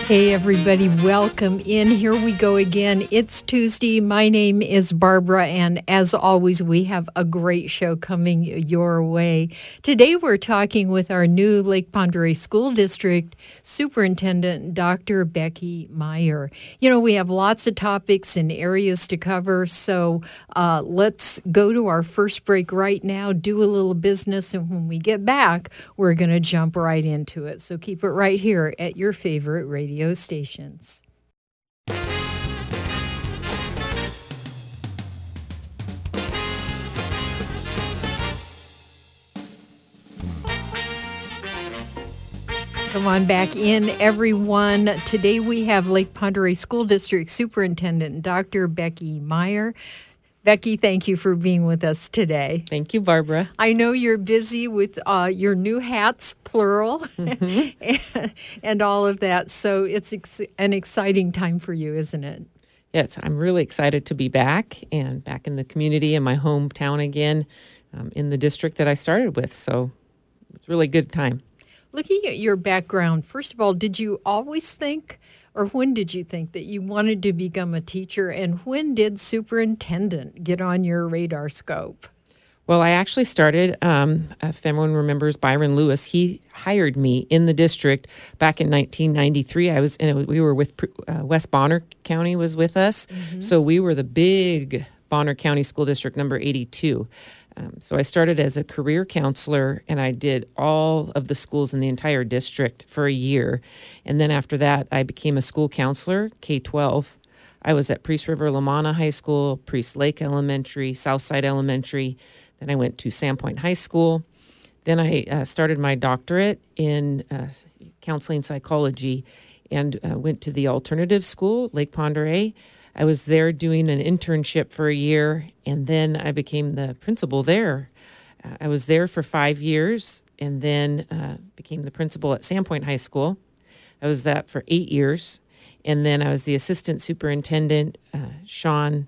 Hey, everybody, welcome in. Here we go again. It's Tuesday. My name is Barbara, and as always, we have a great show coming your way. Today, we're talking with our new Lake Pend Oreille School District Superintendent, Dr. Becky Meyer. You know, we have lots of topics and areas to cover, so let's go to our first break right now, do a little business, and when we get back, we're going to jump right into it. So keep it right here at your favorite radio stations. Come on back in, everyone. Today we have Lake Pend Oreille School District Superintendent Dr. Becky Meyer. Becky, thank you for being with us today. Thank you, Barbara. I know you're busy with your new hats, plural, and all of that. So it's an exciting time for you, isn't it? Yes, I'm really excited to be back and back in the community in my hometown again, in the district that I started with. So it's really a good time. Looking at your background, first of all, did you always think, or when did you think that you wanted to become a teacher, and when did superintendent get on your radar scope? Well, I actually started, if everyone remembers Byron Lewis, he hired me in the district back in 1993. We were with West Bonner County was with us. Mm-hmm. So we were the big Bonner County School District number 82. So I started as a career counselor, and I did all of the schools in the entire district for a year. And then after that, I became a school counselor, K-12. I was at Priest River Lamana High School, Priest Lake Elementary, Southside Elementary. Then I went to Sandpoint High School. Then I started my doctorate in counseling psychology and went to the alternative school, Lake Pend Oreille. I was there doing an internship for a year, and then I became the principal there. I was there for 5 years, and then became the principal at Sandpoint High School. I was that for 8 years, and then I was the assistant superintendent. Sean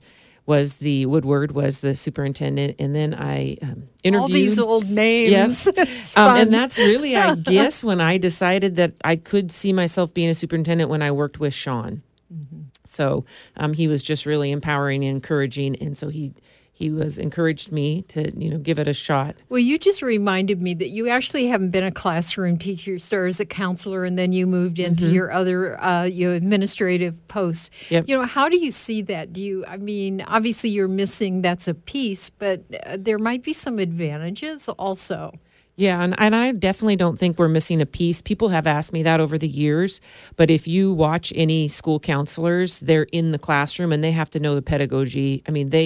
Woodward was the superintendent, and then I interviewed. All these old names. Yes. And that's really, I guess, when I decided that I could see myself being a superintendent when I worked with Sean. Mm-hmm. So he was just really empowering and encouraging, and so he was encouraged me to give it a shot. Well, you just reminded me that you actually haven't been a classroom teacher. You started as a counselor, and then you moved into mm-hmm. your other your administrative posts. Yep. How do you see that? Obviously you're missing that's a piece, but there might be some advantages also. Yeah, and I definitely don't think we're missing a piece. People have asked me that over the years, but if you watch any school counselors, they're in the classroom and they have to know the pedagogy. I mean,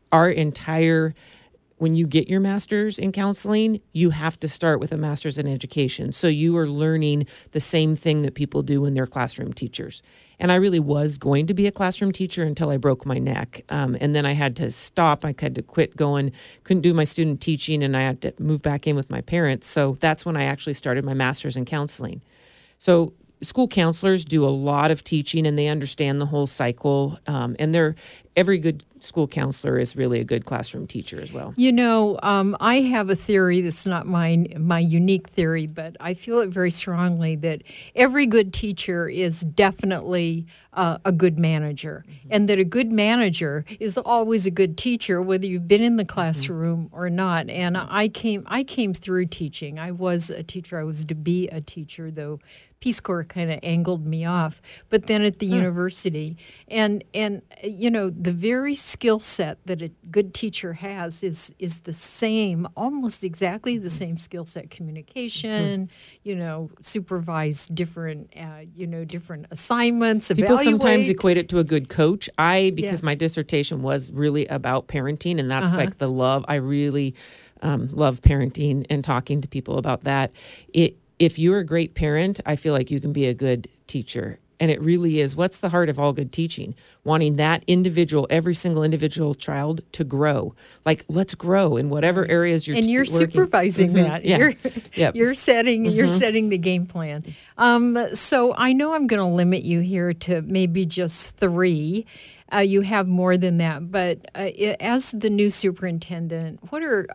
when you get your master's in counseling, you have to start with a master's in education. So you are learning the same thing that people do when they're classroom teachers. And I really was going to be a classroom teacher until I broke my neck. And then I had to stop. I had to quit going, couldn't do my student teaching, and I had to move back in with my parents. So that's when I actually started my master's in counseling. So school counselors do a lot of teaching, and they understand the whole cycle. And every good school counselor is really a good classroom teacher as well. I have a theory that's not my unique theory, but I feel it very strongly that every good teacher is definitely a good manager, mm-hmm. and that a good manager is always a good teacher, whether you've been in the classroom mm-hmm. or not. And I came through teaching. I was a teacher. I was to be a teacher, though Peace Corps kind of angled me off, but then at the university. And the very skill set that a good teacher has is the same, almost exactly the same skill set, communication, supervise different assignments, People evaluate. sometimes equate it to a good coach. Because my dissertation was really about parenting, and that's like the love. I really love parenting and talking to people about that. If you're a great parent, I feel like you can be a good teacher. And it really is. What's the heart of all good teaching? Wanting that every single individual child to grow. Like, let's grow in whatever areas you're and you're working. Supervising Mm-hmm. that. Yeah. You're setting Mm-hmm. the game plan. So I know I'm going to limit you here to maybe just 3. You have more than that. But as the new superintendent, what are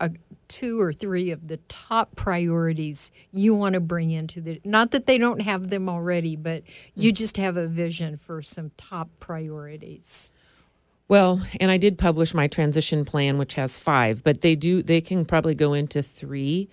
2 or 3 of the top priorities you want to bring into the, not that they don't have them already, but you just have a vision for some top priorities. Well, and I did publish my transition plan, which has 5, but they can probably go into 3.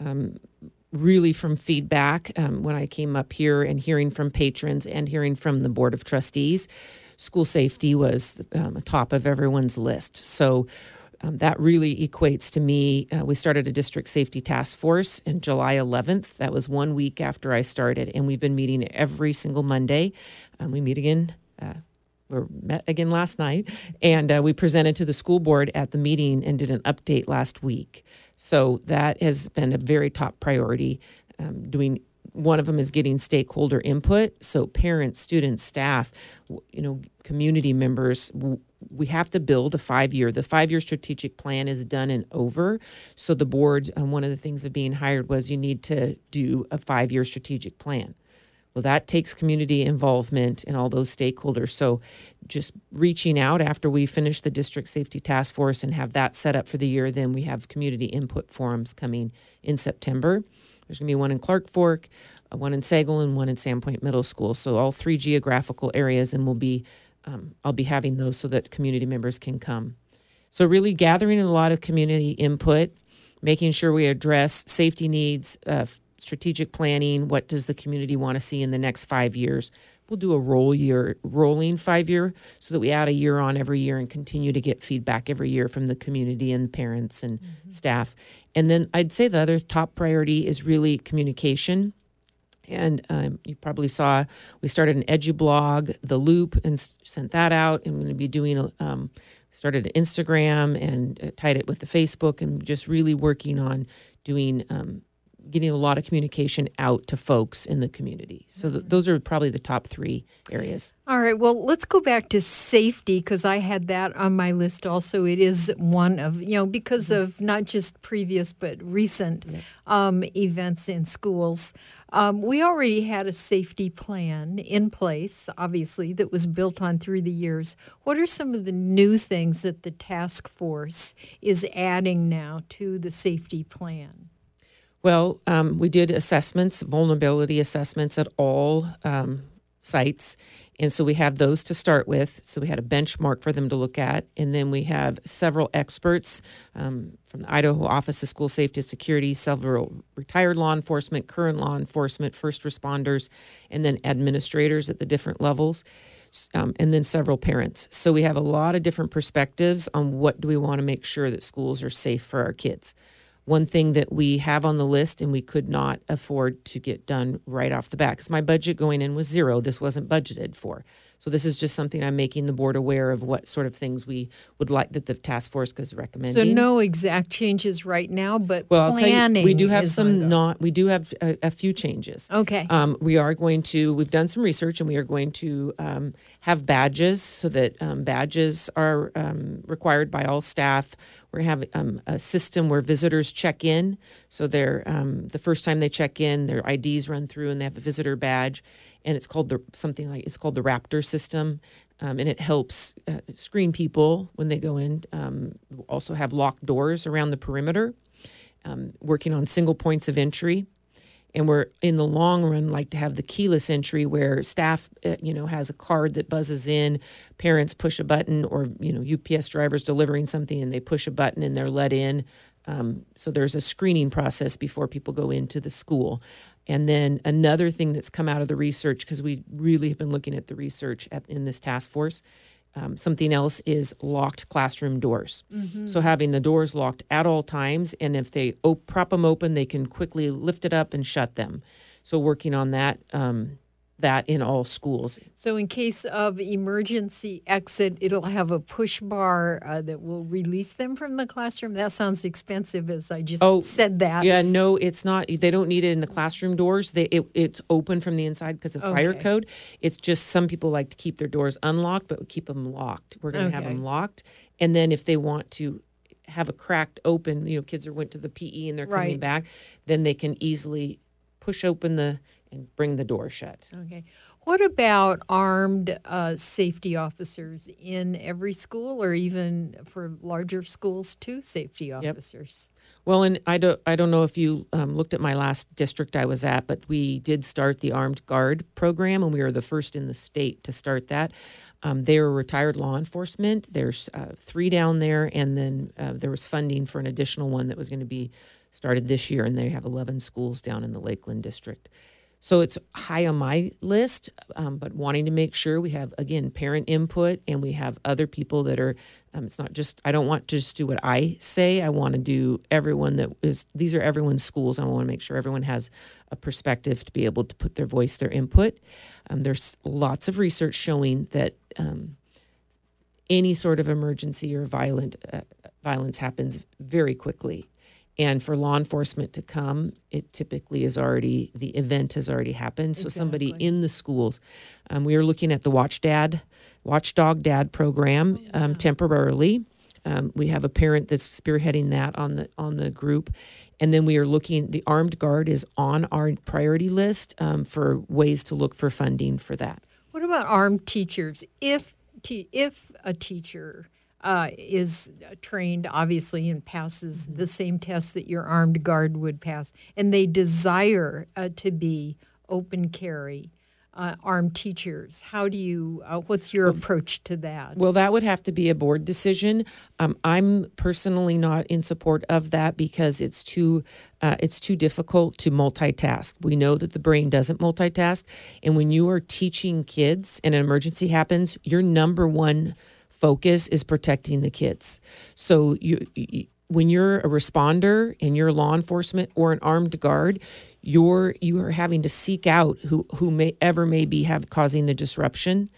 Really from feedback when I came up here and hearing from patrons and hearing from the Board of Trustees, school safety was top of everyone's list. So that really equates to me. We started a district safety task force on July 11th. That was 1 week after I started, and we've been meeting every single Monday. We meet again. We met again last night, and we presented to the school board at the meeting and did an update last week. So that has been a very top priority. One of them is getting stakeholder input. So parents, students, staff, community members. We have to build a 5-year. The 5-year strategic plan is done and over. So the board, one of the things of being hired was you need to do a 5-year strategic plan. Well, that takes community involvement and all those stakeholders. So just reaching out after we finish the district safety task force and have that set up for the year, then we have community input forums coming in September. There's going to be one in Clark Fork, one in Sagal, and one in Sandpoint Middle School. So all 3 geographical areas, and I'll be having those so that community members can come. So really gathering a lot of community input, making sure we address safety needs, strategic planning. What does the community want to see in the next 5 years? We'll do a rolling 5-year so that we add a year on every year and continue to get feedback every year from the community and parents and staff. And then I'd say the other top priority is really communication. And you probably saw we started an EduBlog, The Loop, and sent that out. And we're going to be doing started an Instagram and tied it with the Facebook, and just really working on doing getting a lot of communication out to folks in the community. So those are probably the top 3 areas. All right. Well, let's go back to safety, because I had that on my list also. It is one of, because of not just previous but recent events in schools. We already had a safety plan in place, obviously, that was built on through the years. What are some of the new things that the task force is adding now to the safety plan? Well, we did assessments, vulnerability assessments at all sites. And so we have those to start with. So we had a benchmark for them to look at. And then we have several experts from the Idaho Office of School Safety and Security, several retired law enforcement, current law enforcement, first responders, and then administrators at the different levels, and then several parents. So we have a lot of different perspectives on what do we want to make sure that schools are safe for our kids. One thing that we have on the list, and we could not afford to get done right off the bat, because my budget going in was 0. This wasn't budgeted for. So this is just something I'm making the board aware of, what sort of things we would like that the task force is recommending. So no exact changes right now, but I'll planning. tell you, we do have we do have a few changes. Okay. We've done some research, and we are going to have badges, so that badges are required by all staff. We're going to have a system where visitors check in. So they're the first time they check in, their IDs run through, and they have a visitor badge. And it's called the Raptor system, and it helps screen people when they go in. We'll also have locked doors around the perimeter, working on single points of entry. And we're, in the long run, like to have the keyless entry, where staff, has a card that buzzes in, parents push a button, or, UPS drivers delivering something and they push a button and they're let in. So there's a screening process before people go into the school. And then another thing that's come out of the research, because we really have been looking at the research in this task force, something else is locked classroom doors. Mm-hmm. So having the doors locked at all times, and if they prop them open, they can quickly lift it up and shut them. So working on that in all schools. So in case of emergency exit, it'll have a push bar that will release them from the classroom. That sounds expensive, as I just said that. Yeah, no, it's not. They don't need it in the classroom doors. It's open from the inside because of fire code. It's just some people like to keep their doors unlocked, but we keep them locked. We're going to have them locked. And then if they want to have a cracked open, kids went to the PE and they're coming back, then they can easily push open and bring the door shut. Okay. What about armed safety officers in every school, or even for larger schools too, safety officers? Well, and I don't know if you looked at my last district I was at, but we did start the Armed Guard program, and we were the first in the state to start that. They were retired law enforcement. There's 3 down there, and then there was funding for an additional one that was going to be started this year, and they have 11 schools down in the Lakeland district. So it's high on my list, but wanting to make sure we have, again, parent input, and we have other people that are, it's not just, I don't want to just do what I say. I want to do these are everyone's schools. I want to make sure everyone has a perspective to be able to put their voice, their input. There's lots of research showing that any sort of emergency or violence happens very quickly. And for law enforcement to come, it typically the event has already happened. So somebody in the schools, we are looking at the Watchdog Dad program temporarily. We have a parent that's spearheading that on the group. And then we are looking, the Armed Guard is on our priority list for ways to look for funding for that. What about armed teachers? If a teacher is trained, obviously, and passes the same test that your armed guard would pass, and they desire to be open carry armed teachers, how do you? What's your approach to that? Well, that would have to be a board decision. I'm personally not in support of that because it's too difficult to multitask. We know that the brain doesn't multitask, and when you are teaching kids and an emergency happens, your number one focus is protecting the kids. So when you're a responder and you're law enforcement or an armed guard, you are having to seek out who may be causing the disruption,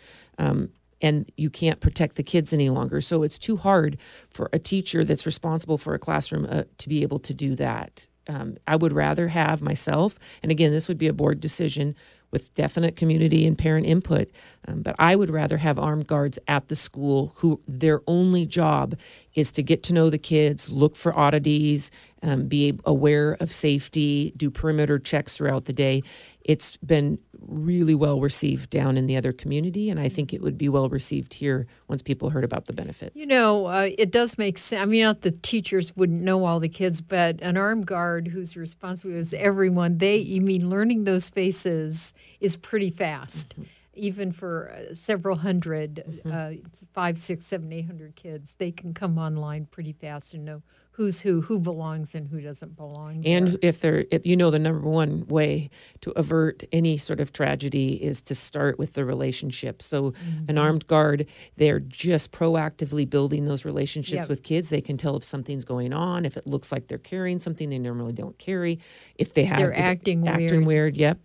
and you can't protect the kids any longer. So it's too hard for a teacher that's responsible for a classroom to be able to do that. I would rather have myself, and again, this would be a board decision with definite community and parent input. But I would rather have armed guards at the school who their only job is to get to know the kids, look for oddities, be aware of safety, do perimeter checks throughout the day. It's been really well received down in the other community, and I think it would be well received here once people heard about the benefits. It does make sense. I mean, not the teachers wouldn't know all the kids, but an armed guard who's responsible is everyone. Learning those faces is pretty fast. Mm-hmm. Even for several hundred, 5, 6, 7, 800 kids, they can come online pretty fast and know who's who belongs and who doesn't belong there. And if the number one way to avert any sort of tragedy is to start with the relationship. So an armed guard, they're just proactively building those relationships with kids. They can tell if something's going on, if it looks like they're carrying something they normally don't carry, if they're acting weird. Yep.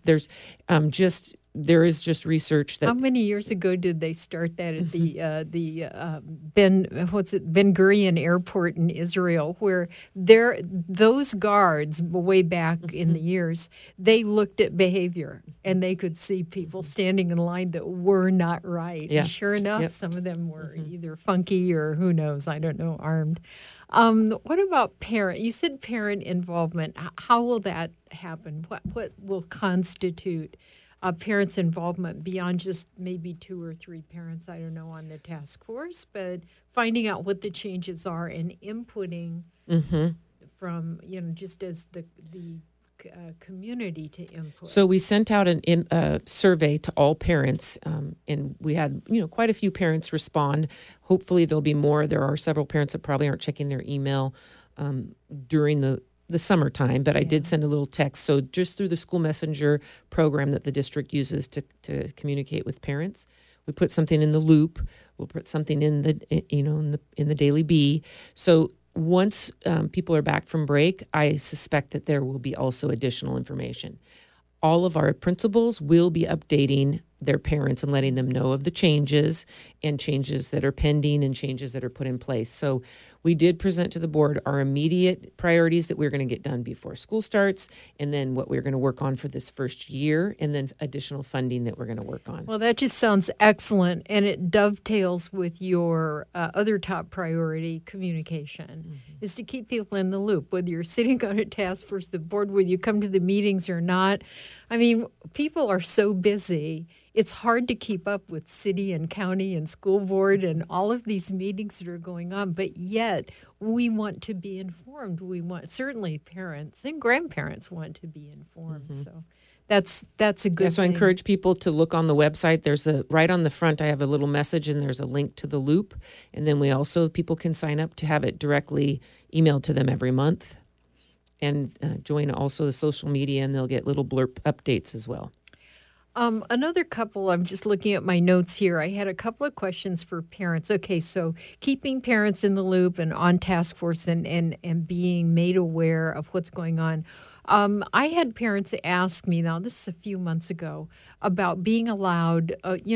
There is just research that. How many years ago did they start that at the Ben Gurion Airport in Israel, where those guards way back in the years, they looked at behavior and they could see people standing in line that were not right. Yeah. And sure enough, some of them were either funky or who knows, I don't know, armed. What about parent? You said parent involvement. How will that happen? What will constitute parents' involvement beyond just maybe 2 or 3 parents, I don't know, on the task force, but finding out what the changes are and inputting from, just as the community to input. So we sent out a survey to all parents, and we had, quite a few parents respond. Hopefully there'll be more. There are several parents that probably aren't checking their email during the summertime, but I did send a little text. So just through the school messenger program that the district uses to communicate with parents, we put something in the loop. We'll put something in the Daily Bee. So once people are back from break, I suspect that there will be also additional information. All of our principals will be updating their parents and letting them know of the changes and changes that are pending and changes that are put in place. So we did present to the board our immediate priorities that we're going to get done before school starts, and then what we're going to work on for this first year, and then additional funding that we're going to work on. Well, that just sounds excellent, and it dovetails with your other top priority, communication, is to keep people in the loop, whether you're sitting on a task force, the board, whether you come to the meetings or not. I mean, people are so busy. it's hard to keep up with city and county and school board and all of these meetings that are going on, but yet we want to be informed. We want, certainly parents and grandparents want to be informed. So that's a good So I thing. encourage people to look on the website. There's right on the front, I have a little message, and there's a link to the Loop. And then people can sign up to have it directly emailed to them every month, and join also the social media, and they'll get little blurb updates as well. Another couple, I'm just looking at my notes here. I had a couple of questions for parents. Okay, so keeping parents in the loop and on task force and being made aware of what's going on. I had parents ask me, now this is a few months ago, about being allowed,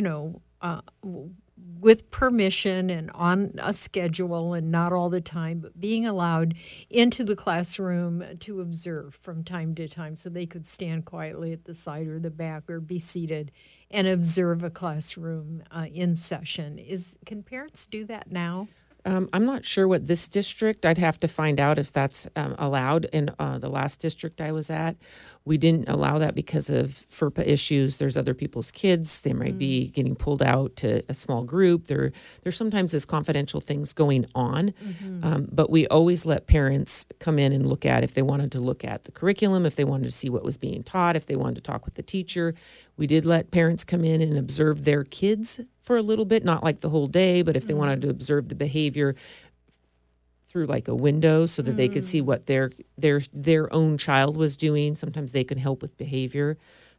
with permission and on a schedule and not all the time, but being allowed into the classroom to observe from time to time so they could stand quietly at the side or the back or be seated and observe a classroom in session. Can parents do that now? I'm not sure what this district, I'd have to find out if that's allowed. In the last district I was at, we didn't allow that because of FERPA issues. There's other people's kids. They might be getting pulled out to a small group. There's sometimes this confidential things going on. But we always let parents come in and look at, if they wanted to look at the curriculum, if they wanted to see what was being taught, if they wanted to talk with the teacher. We did let parents come in and observe their kids for a little bit, not like the whole day, but if they wanted to observe the behavior through like a window so that they could see what their own child was doing. Sometimes they can help with behavior.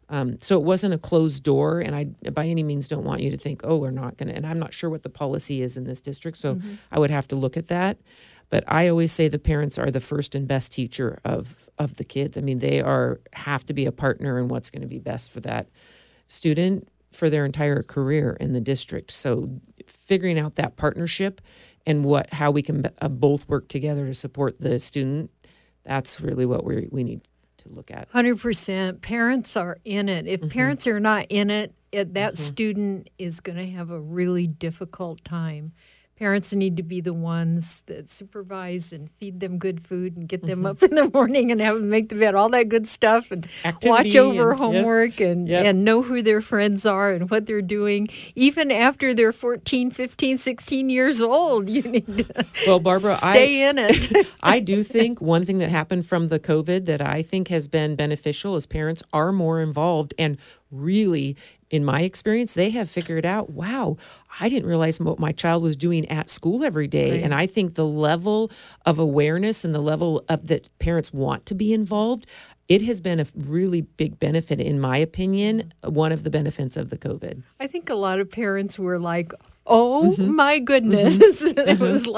So it wasn't a closed door, and I by any means don't want you to think, oh, we're not going to, and I'm not sure what the policy is in this district, so I would have to look at that. But I always say the parents are the first and best teacher of the kids. I mean, they have to be a partner in what's going to be best for that student for their entire career in the district. So figuring out that partnership and how we can both work together to support the student, that's really what we need to look at. 100%. Parents are in it. If parents are not in it, that student is going to have a really difficult time. Parents need to be the ones that supervise and feed them good food and get them up in the morning and have them make the bed, all that good stuff, and watch over homework and know who their friends are and what they're doing. Even after they're 14, 15, 16 years old, you need to Barbara, stay in it. I do think one thing that happened from the COVID that I think has been beneficial is parents are more involved, and really, in my experience, they have figured out, wow, I didn't realize what my child was doing at school every day. Right. And I think the level of awareness and the level of that parents want to be involved, it has been a really big benefit, in my opinion, one of the benefits of the COVID. I think a lot of parents were like, oh my goodness. It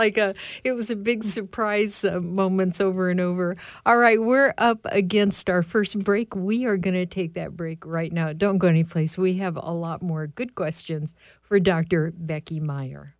was a big surprise moments over and over. All right, we're up against our first break. We are going to take that break right now. Don't go anyplace. We have a lot more good questions for Dr. Becky Meyer.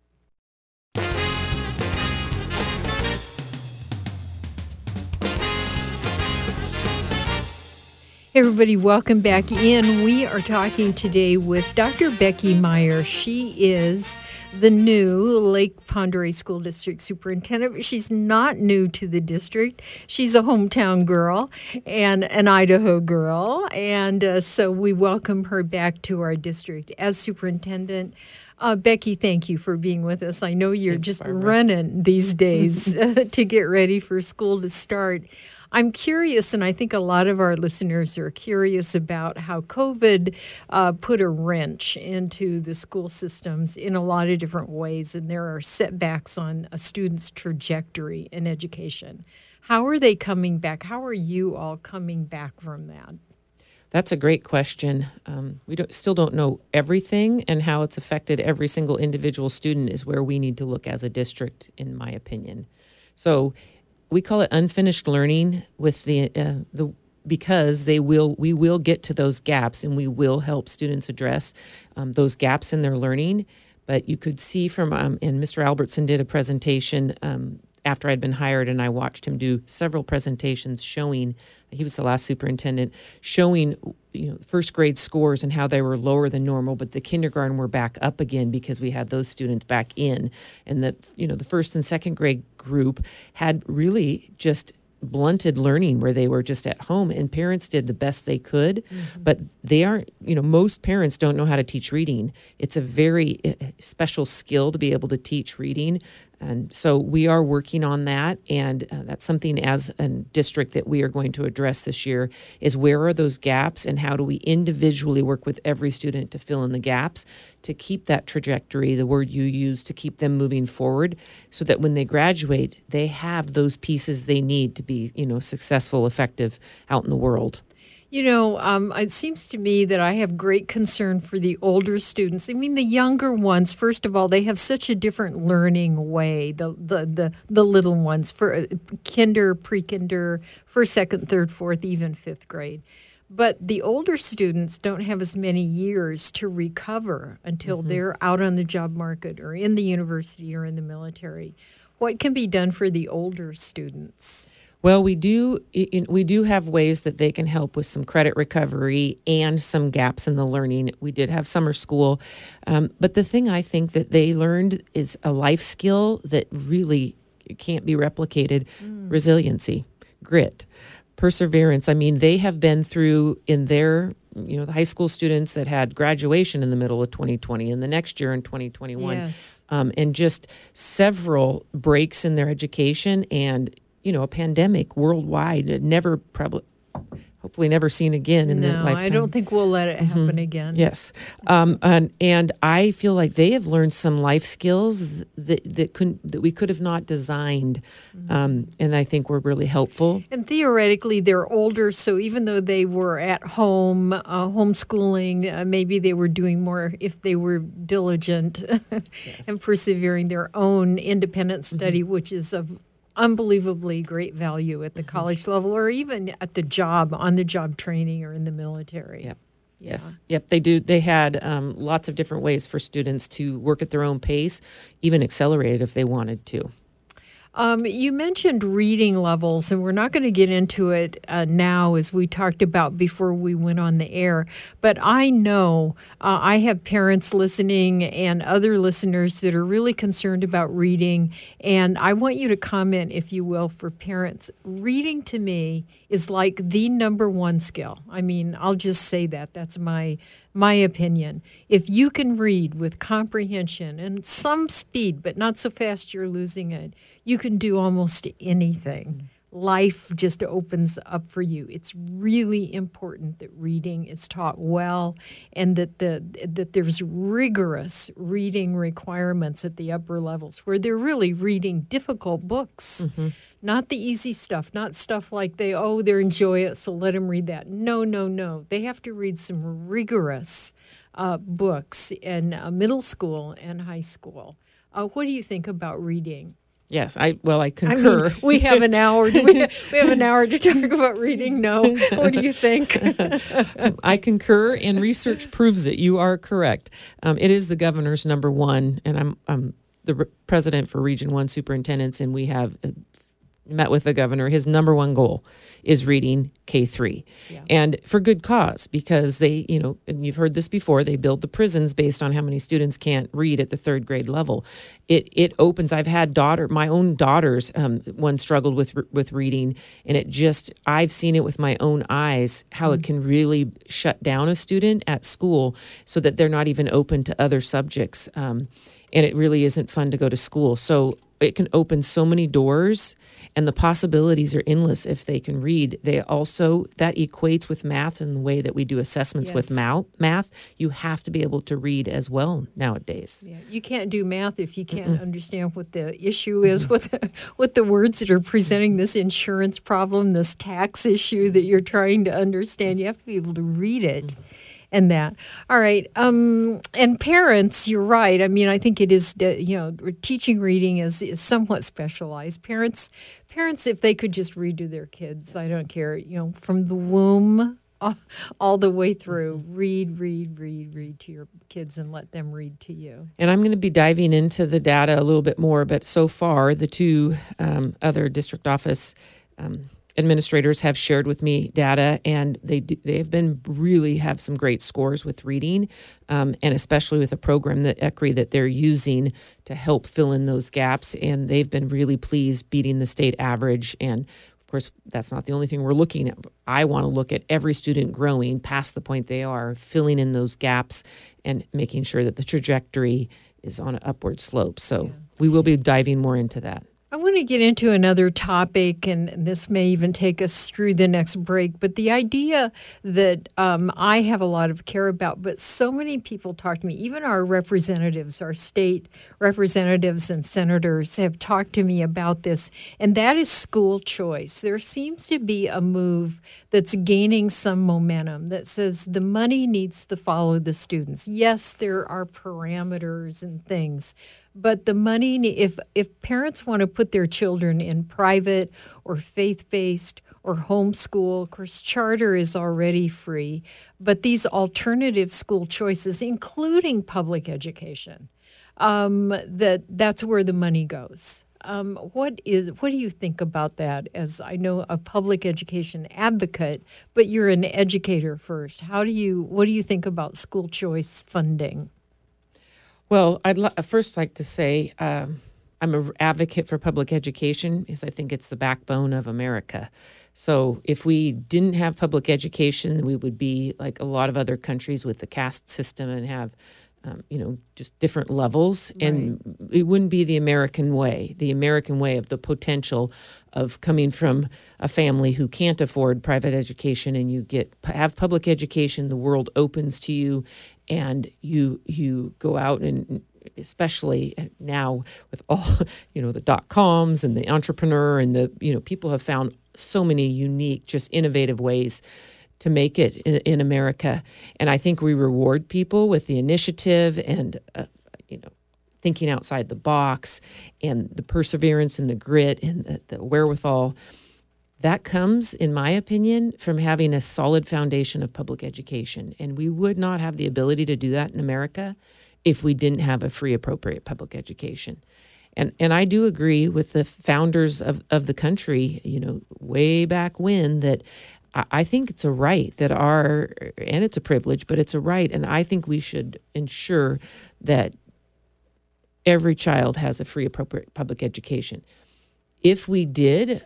Hey everybody, welcome back in. We are talking today with Dr. Becky Meyer. She is the new Lake Pend Oreille School District Superintendent, but she's not new to the district. She's a hometown girl and an Idaho girl, and so we welcome her back to our district as superintendent. Becky, thank you for being with us. I know you're running these days to get ready for school to start. I'm curious, and I think a lot of our listeners are curious about how COVID put a wrench into the school systems in a lot of different ways, and there are setbacks on a student's trajectory in education. How are they coming back? How are you all coming back from that? That's a great question. We still don't know everything, and how it's affected every single individual student is where we need to look as a district, in my opinion. So we call it unfinished learning with because we will get to those gaps, and we will help students address those gaps in their learning. But you could see from and Mr. Albertson did a presentation after I'd been hired, and I watched him do several presentations showing. He was the last superintendent, showing first grade scores and how they were lower than normal, but the kindergarten were back up again because we had those students back in, and the first and second grade group had really just blunted learning where they were just at home, and parents did the best they could, but they aren't, most parents don't know how to teach reading. It's a very special skill to be able to teach reading. And so we are working on that, and that's something as a district that we are going to address this year is where are those gaps and how do we individually work with every student to fill in the gaps to keep that trajectory, the word you use, to keep them moving forward so that when they graduate, they have those pieces they need to be, successful, effective out in the world. It seems to me that I have great concern for the older students. I mean, the younger ones, first of all, they have such a different learning way, the little ones, for kinder, pre-kinder, first, second, third, fourth, even fifth grade. But the older students don't have as many years to recover until they're out on the job market or in the university or in the military. What can be done for the older students? Well, we do have ways that they can help with some credit recovery and some gaps in the learning. We did have summer school. But the thing I think that they learned is a life skill that really can't be replicated. Resiliency, grit, perseverance. I mean, they have been through in their, the high school students that had graduation in the middle of 2020 and the next year in 2021. Yes. And just several breaks in their education and a pandemic worldwide, hopefully never seen again in their lifetime. No, I don't think we'll let it happen again. Yes. And I feel like they have learned some life skills that we could have not designed. And I think were really helpful. And theoretically, they're older, so even though they were at home, homeschooling, maybe they were doing more if they were diligent and persevering their own independent study, which is of unbelievably great value at the college level or even at the job, on the job training or in the military. Yep. Yes. Yep. They do. They had lots of different ways for students to work at their own pace, even accelerate it if they wanted to. You mentioned reading levels, and we're not going to get into it now as we talked about before we went on the air. But I know I have parents listening and other listeners that are really concerned about reading. And I want you to comment, if you will, for parents. Reading to me is like the number one skill. I mean, I'll just say that. That's my opinion. If you can read with comprehension and some speed, but not so fast you're losing it, you can do almost anything. Life just opens up for you. It's really important that reading is taught well and that there's rigorous reading requirements at the upper levels where they're really reading difficult books. Not the easy stuff, not stuff like they enjoy it, so let them read that. No. They have to read some rigorous books in middle school and high school. What do you think about reading? Yes, I concur. I mean, we have an hour. We have an hour to talk about reading. No, what do you think? I concur, and research proves it. You are correct. It is the governor's number one, and I'm the president for Region 1 Superintendents, and we have met with the governor. His number one goal is reading K-3. Yeah. And for good cause, because they, and you've heard this before, they build the prisons based on how many students can't read at the third grade level. It opens, I've had my own daughters, one struggled with reading, and I've seen it with my own eyes, how it can really shut down a student at school so that they're not even open to other subjects. And it really isn't fun to go to school. So it can open so many doors, and the possibilities are endless if they can read. That equates with math and the way that we do assessments with math. You have to be able to read as well nowadays. Yeah, you can't do math if you can't understand what the issue is, what the words that are presenting this insurance problem, this tax issue that you're trying to understand. You have to be able to read it. And that. All right. And parents, you're right. I mean, I think it is, teaching reading is somewhat specialized. Parents, if they could just read to their kids, I don't care, from the womb all the way through, read to your kids and let them read to you. And I'm going to be diving into the data a little bit more, but so far the two other district office administrators have shared with me data, and they've been really have some great scores with reading, and especially with a program that ECRI that they're using to help fill in those gaps. And they've been really pleased, beating the state average. And of course, that's not the only thing we're looking at. I want to look at every student growing past the point they are, filling in those gaps and making sure that the trajectory is on an upward slope. So we will be diving more into that. I want to get into another topic, and this may even take us through the next break, but the idea that I have a lot of care about, but so many people talk to me, even our representatives, our state representatives and senators have talked to me about this, and that is school choice. There seems to be a move that's gaining some momentum that says the money needs to follow the students. Yes, there are parameters and things, but the money, if parents want to put their children in private or faith-based or homeschool, of course, charter is already free, but these alternative school choices, including public education, that's where the money goes. What do you think about that? As I know a public education advocate, but you're an educator first. What do you think about school choice funding? Well, I'd first like to say I'm an advocate for public education because I think it's the backbone of America. So if we didn't have public education, we would be like a lot of other countries with the caste system and have, just different levels. Right. And it wouldn't be the American way of the potential of coming from a family who can't afford private education and you have public education, the world opens to you, and you go out, and especially now with all, the .coms and the entrepreneur and the, people have found so many unique, just innovative ways to make it in America. And I think we reward people with the initiative and, thinking outside the box and the perseverance and the grit and the wherewithal. That comes, in my opinion, from having a solid foundation of public education. And we would not have the ability to do that in America if we didn't have a free, appropriate public education. And I do agree with the founders of the country, way back when, that I think it's a right and it's a privilege, but it's a right. And I think we should ensure that every child has a free, appropriate public education. If we did,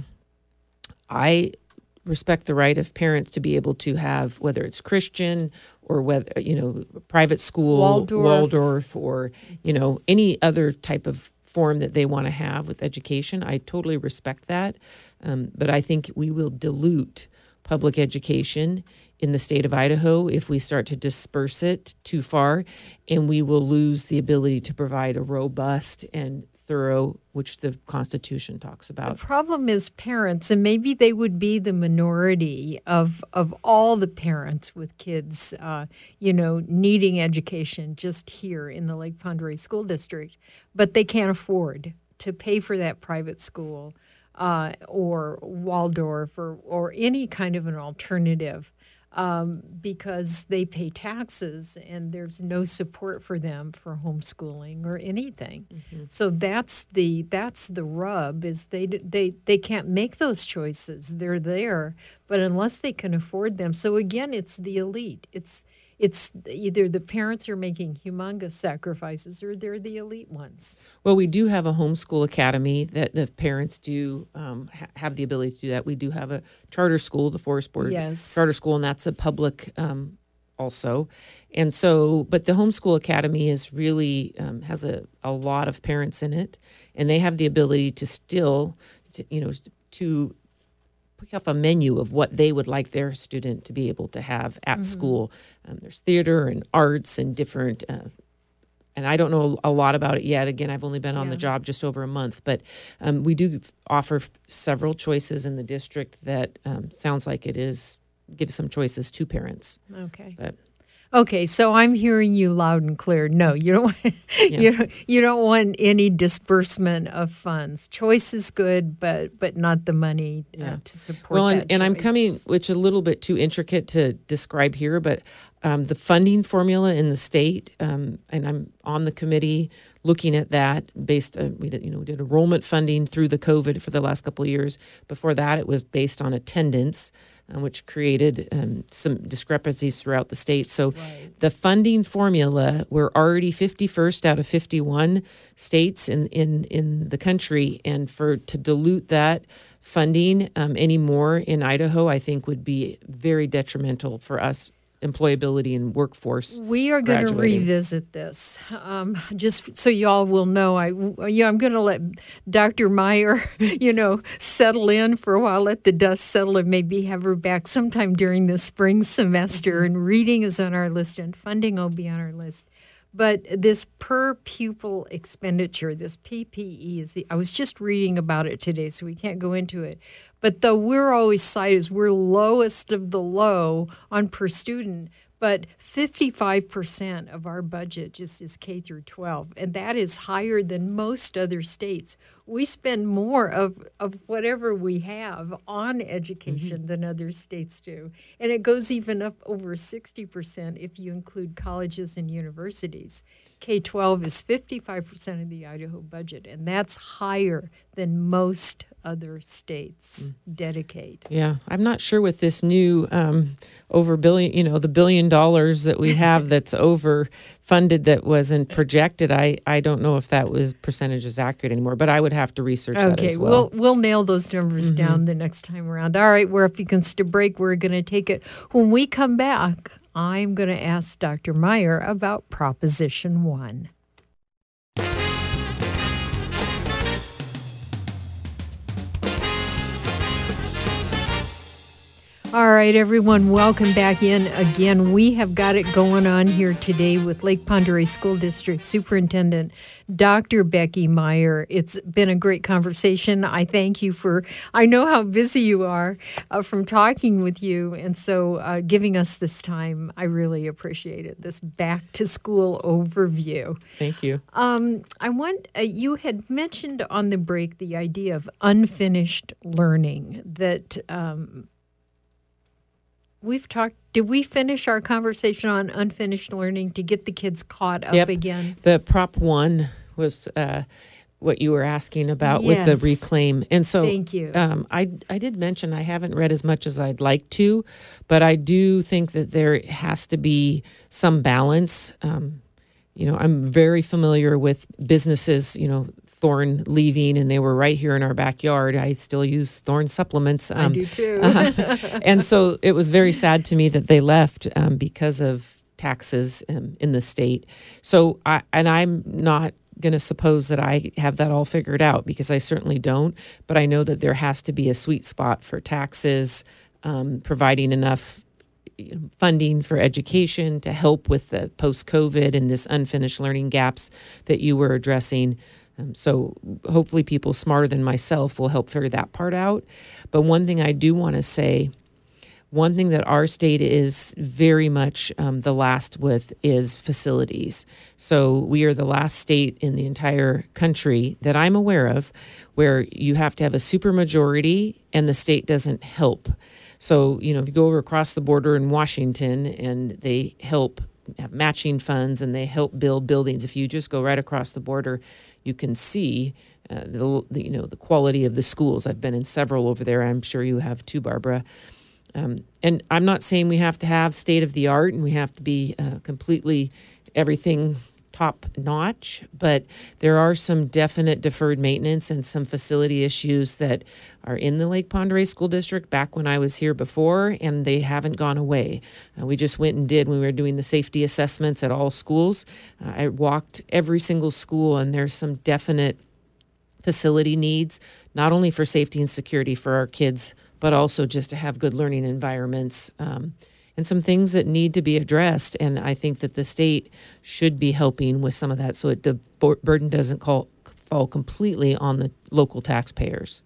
I respect the right of parents to be able to have, whether it's Christian or whether, private school, Waldorf or, any other type of form that they want to have with education. I totally respect that. But I think we will dilute public education in the state of Idaho if we start to disperse it too far, and we will lose the ability to provide a robust and thorough, which the Constitution talks about. The problem is parents, and maybe they would be the minority of all the parents with kids, needing education just here in the Lake Pend Oreille School District, but they can't afford to pay for that private school or Waldorf or any kind of an alternative. Because they pay taxes and there's no support for them for homeschooling or anything. Mm-hmm. So that's the rub, is they can't make those choices. They're there, but unless they can afford them. So again, it's the elite. It's either the parents are making humongous sacrifices or they're the elite ones. Well, we do have a homeschool academy that the parents do have the ability to do that. We do have a charter school, the Forest Board Charter School, and that's a public also. And so, but the homeschool academy is really has a lot of parents in it, and they have the ability to still, to pick up a menu of what they would like their student to be able to have at school. There's theater and arts and different, and I don't know a lot about it yet. Again, I've only been on the job just over a month, but we do offer several choices in the district that sounds like gives some choices to parents. Okay. But Okay, so I'm hearing you loud and clear. No, you don't. You don't want any disbursement of funds. Choice is good, but not the money to support. Well, that and I'm choice. coming, which a little bit too intricate to describe here, but the funding formula in the state, and I'm on the committee looking at that. We did enrollment funding through the COVID for the last couple of years. Before that, it was based on attendance. which created some discrepancies throughout the state. So the funding formula, we're already 51st out of 51 states in the country, and to dilute that funding anymore in Idaho, I think would be very detrimental for us employability and workforce. We are going to revisit this. Just so y'all will know, I'm going to let Dr. Meyer, settle in for a while, let the dust settle, and maybe have her back sometime during the spring semester. And reading is on our list, and funding will be on our list. But this per pupil expenditure, this PPE, I was just reading about it today, so we can't go into it. But though we're always cited as we're lowest of the low on per student, but 55% of our budget just is K through 12, and that is higher than most other states. We spend more of whatever we have on education than other states do. And it goes even up over 60% if you include colleges and universities. K-12 is 55% of the Idaho budget, and that's higher than most other states dedicate. Yeah, I'm not sure with this new over billion, the $1 billion that we have that's overfunded that wasn't projected. I don't know if that percentage is accurate anymore, but I would have to research that as well. Okay, we'll nail those numbers down the next time around. All right, we're up against a break. We're going to take it. When we come back, I'm going to ask Dr. Meyer about Proposition 1. All right, everyone, welcome back in again. We have got it going on here today with Lake Pend Oreille School District Superintendent Dr. Becky Meyer. It's been a great conversation. I thank you I know how busy you are from talking with you, and so giving us this time. I really appreciate it, this back to school overview. Thank you. You had mentioned on the break the idea of unfinished learning that did we finish our conversation on unfinished learning to get the kids caught up again? The Prop 1 was what you were asking about with the reclaim. And so thank you. I did mention I haven't read as much as I'd like to, but I do think that there has to be some balance. I'm very familiar with businesses, Thorne leaving, and they were right here in our backyard. I still use Thorne supplements. I do too. And so it was very sad to me that they left because of taxes in the state. So I'm not going to suppose that I have that all figured out, because I certainly don't. But I know that there has to be a sweet spot for taxes, providing enough funding for education to help with the post-COVID and this unfinished learning gaps that you were addressing. So hopefully people smarter than myself will help figure that part out. But one thing I do want to say, one thing that our state is very much the last with is facilities. So we are the last state in the entire country that I'm aware of where you have to have a supermajority and the state doesn't help. So, if you go over across the border in Washington and they help have matching funds and they help build buildings, if you just go right across the border, you can see the quality of the schools. I've been in several over there. I'm sure you have too, Barbara. And I'm not saying we have to have state of the art and we have to be completely everything top notch, but there are some definite deferred maintenance and some facility issues that are in the Lake Pend Oreille School District back when I was here before, and they haven't gone away. We just went and did, when we were doing the safety assessments at all schools, I walked every single school, and there's some definite facility needs, not only for safety and security for our kids, but also just to have good learning environments, and some things that need to be addressed. And I think that the state should be helping with some of that so the burden doesn't fall completely on the local taxpayers.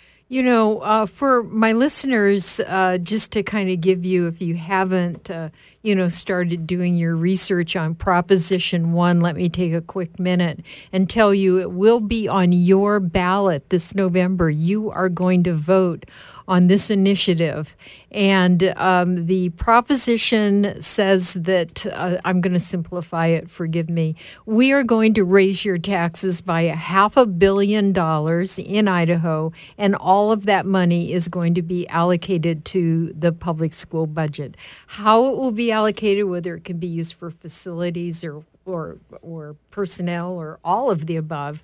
For my listeners, just to kind of give you, if you haven't, started doing your research on Proposition 1, let me take a quick minute and tell you it will be on your ballot this November. You are going to vote on this initiative. And the proposition says that, I'm going to simplify it, forgive me, we are going to raise your taxes by $500 million in Idaho, and all of that money is going to be allocated to the public school budget. How it will be allocated, whether it can be used for facilities or personnel or all of the above,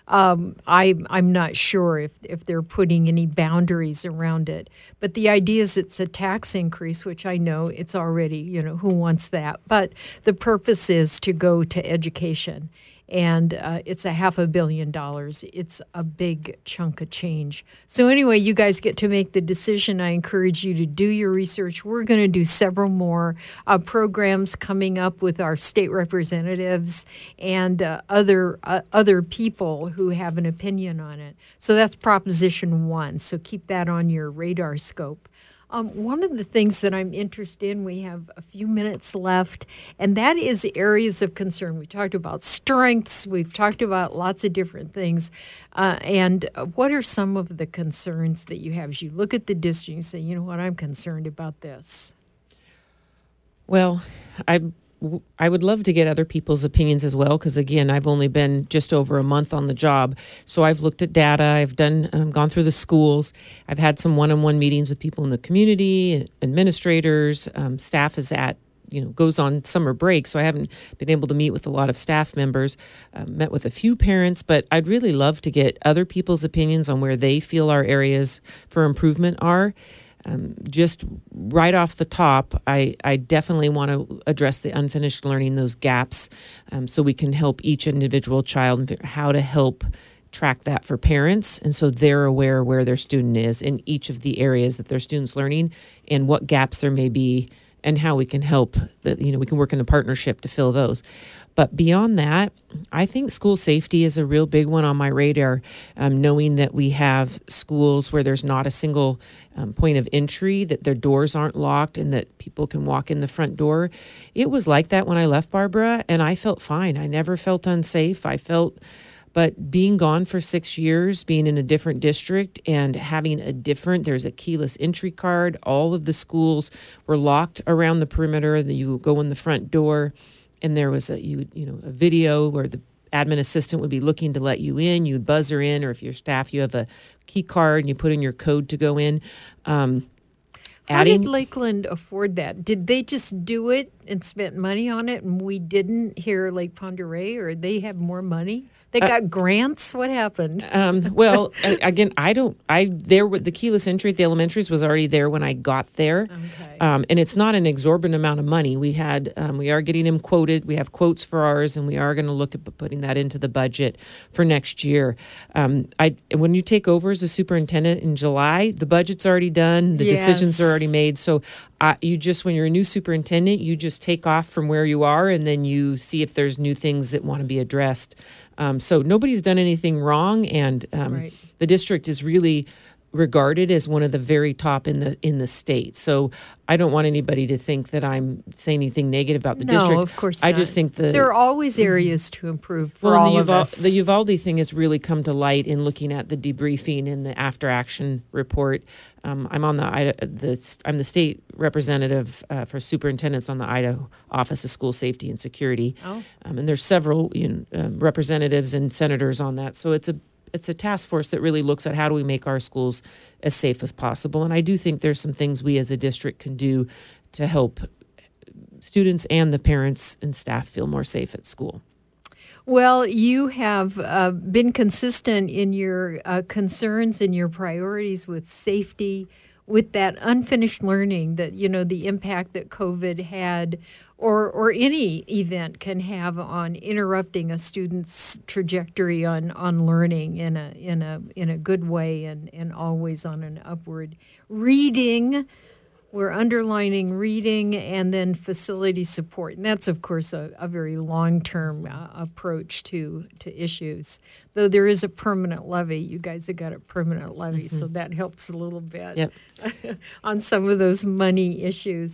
I'm not sure if they're putting any boundaries around it. But the idea is it's a tax increase, which I know it's already, who wants that? But the purpose is to go to education. And it's $500 million. It's a big chunk of change. So anyway, you guys get to make the decision. I encourage you to do your research. We're going to do several more programs coming up with our state representatives and other people who have an opinion on it. So that's Proposition 1. So keep that on your radar scope. One of the things that I'm interested in, we have a few minutes left, and that is areas of concern. We talked about strengths. We've talked about lots of different things. And what are some of the concerns that you have as you look at the district and say, you know what, I'm concerned about this? Well, I would love to get other people's opinions as well, because again, I've only been just over a month on the job. So I've looked at data. I've gone through the schools. I've had some one-on-one meetings with people in the community, administrators. Staff is goes on summer break, so I haven't been able to meet with a lot of staff members. Met with a few parents, but I'd really love to get other people's opinions on where they feel our areas for improvement are. Just right off the top, I definitely want to address the unfinished learning, those gaps, so we can help each individual child and how to help track that for parents. And so they're aware where their student is in each of the areas that their student's learning and what gaps there may be and how we can help, we can work in a partnership to fill those. But beyond that, I think school safety is a real big one on my radar, knowing that we have schools where there's not a single point of entry, that their doors aren't locked and that people can walk in the front door. It was like that when I left Barbara, and I felt fine. I never felt unsafe. But being gone for 6 years, being in a different district and having there's a keyless entry card. All of the schools were locked around the perimeter. You go in the front door. And there was a video where the admin assistant would be looking to let you in. You'd buzzer in, or if you're staff, you have a key card and you put in your code to go in. How did Lakeland afford that? Did they just do it and spent money on it, and we didn't here at Lake Pend Oreille, or they have more money? They got grants? What happened? Well, again, the keyless entry at the elementaries was already there when I got there. Okay. And it's not an exorbitant amount of money. We are getting them quoted. We have quotes for ours, and we are going to look at putting that into the budget for next year. When you take over as a superintendent in July, the budget's already done. The decisions are already made. So when you're a new superintendent, you just take off from where you are, and then you see if there's new things that want to be addressed. So nobody's done anything wrong, and right. The district is really regarded as one of the very top in the state. So I don't want anybody to think that I'm saying anything negative about the district. No, of course not. I just think there are always areas to improve for all of us. The Uvalde thing has really come to light in looking at the debriefing and the after action report. I'm on I'm the state representative for superintendents on the Idaho Office of School Safety and Security. Oh. And there's several representatives and senators on that. So it's a task force that really looks at how do we make our schools as safe as possible. And I do think there's some things we as a district can do to help students and the parents and staff feel more safe at school. Well, you have been consistent in your concerns and your priorities with safety, with that unfinished learning, that, the impact that COVID had or any event can have on interrupting a student's trajectory on learning in a good way and always on an upward. Reading, we're underlining reading, and then facility support. And that's, of course, a very long-term approach to issues. Though there is a permanent levy. You guys have got a permanent levy, so that helps a little bit Yep. on some of those money issues.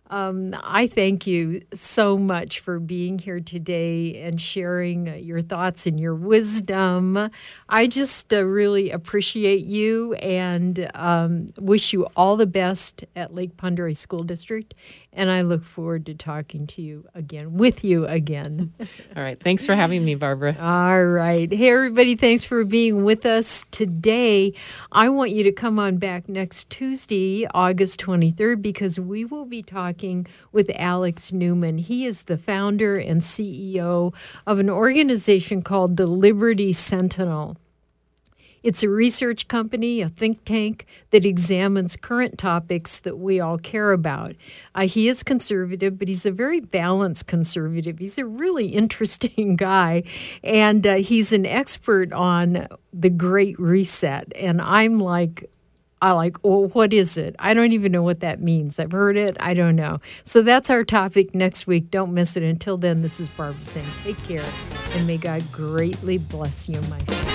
I thank you so much for being here today and sharing your thoughts and your wisdom. I just really appreciate you and wish you all the best at Lake Pend Oreille School District. And I look forward to talking to you again, with you again. All right. Thanks for having me, Barbara. All right. Hey, everybody, thanks for being with us today. I want you to come on back next Tuesday, August 23rd, because we will be talking with Alex Newman. He is the founder and CEO of an organization called the Liberty Sentinel. It's a research company, a think tank that examines current topics that we all care about. He is conservative, but he's a very balanced conservative. He's a really interesting guy, and he's an expert on the Great Reset. And well, what is it? I don't even know what that means. I've heard it. I don't know. So that's our topic next week. Don't miss it. Until then, this is Barbara saying take care, and may God greatly bless you, my friend.